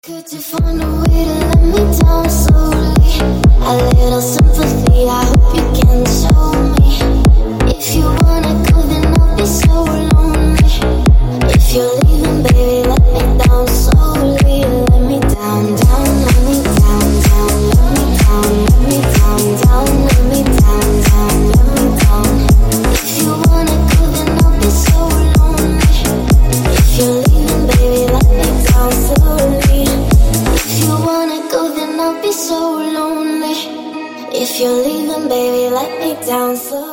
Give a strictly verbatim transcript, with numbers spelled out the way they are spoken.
Could you find a way to let me down slowly? A little sympathy, I hope you can show me. If you wanna go, then I'll be so lonely. If you're leaving, baby, let me down slowly. Let me down, down, let me down, down, let me down, let me down, down, let me down, down, let me down. If you wanna go, then I'll be so lonely. If you're leaving, baby, let me down slowly. If you wanna go, then I'll be so lonely. If you're leaving, baby, let me down slowly.